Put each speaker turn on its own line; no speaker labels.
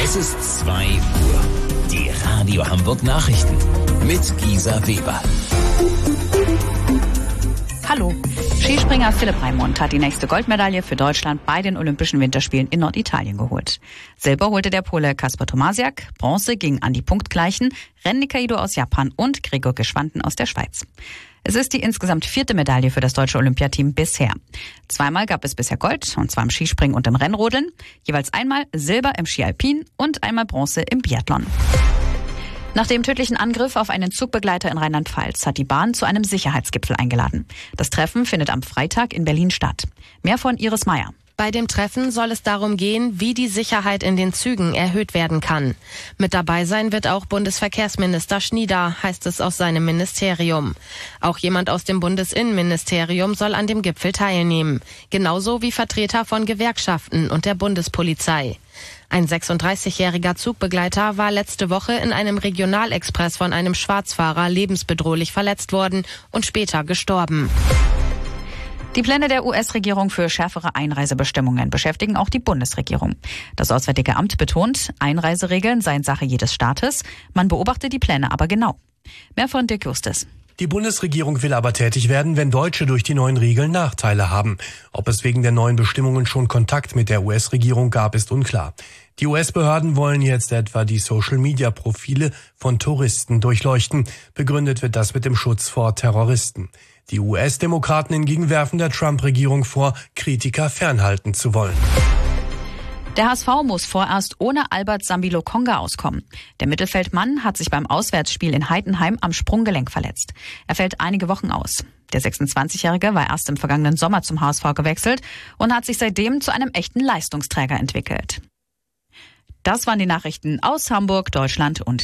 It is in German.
Es ist 2 Uhr. Die Radio Hamburg Nachrichten mit Gisa Weber.
Hallo. Skispringer Philipp Raimund hat die nächste Goldmedaille für Deutschland bei den Olympischen Winterspielen in Norditalien geholt. Silber holte der Pole Kasper Tomasiak, Bronze ging an die punktgleichen Ren Nikaido aus Japan und Gregor Geschwanden aus der Schweiz. Es ist die insgesamt 4. Medaille für das deutsche Olympiateam bisher. 2-mal gab es bisher Gold, und zwar im Skispringen und im Rennrodeln. Jeweils einmal Silber im Ski Alpin und einmal Bronze im Biathlon. Nach dem tödlichen Angriff auf einen Zugbegleiter in Rheinland-Pfalz hat die Bahn zu einem Sicherheitsgipfel eingeladen. Das Treffen findet am Freitag in Berlin statt. Mehr von Iris Meyer.
Bei dem Treffen soll es darum gehen, wie die Sicherheit in den Zügen erhöht werden kann. Mit dabei sein wird auch Bundesverkehrsminister Schnieder, heißt es aus seinem Ministerium. Auch jemand aus dem Bundesinnenministerium soll an dem Gipfel teilnehmen. Genauso wie Vertreter von Gewerkschaften und der Bundespolizei. Ein 36-jähriger Zugbegleiter war letzte Woche in einem Regionalexpress von einem Schwarzfahrer lebensbedrohlich verletzt worden und später gestorben.
Die Pläne der US-Regierung für schärfere Einreisebestimmungen beschäftigen auch die Bundesregierung. Das Auswärtige Amt betont, Einreiseregeln seien Sache jedes Staates. Man beobachte die Pläne aber genau. Mehr von Dirk Justus.
Die Bundesregierung will aber tätig werden, wenn Deutsche durch die neuen Regeln Nachteile haben. Ob es wegen der neuen Bestimmungen schon Kontakt mit der US-Regierung gab, ist unklar. Die US-Behörden wollen jetzt etwa die Social-Media-Profile von Touristen durchleuchten. Begründet wird das mit dem Schutz vor Terroristen. Die US-Demokraten hingegen werfen der Trump-Regierung vor, Kritiker fernhalten zu wollen.
Der HSV muss vorerst ohne Albert Sambi-Lokonga auskommen. Der Mittelfeldmann hat sich beim Auswärtsspiel in Heidenheim am Sprunggelenk verletzt. Er fällt einige Wochen aus. Der 26-Jährige war erst im vergangenen Sommer zum HSV gewechselt und hat sich seitdem zu einem echten Leistungsträger entwickelt. Das waren die Nachrichten aus Hamburg, Deutschland und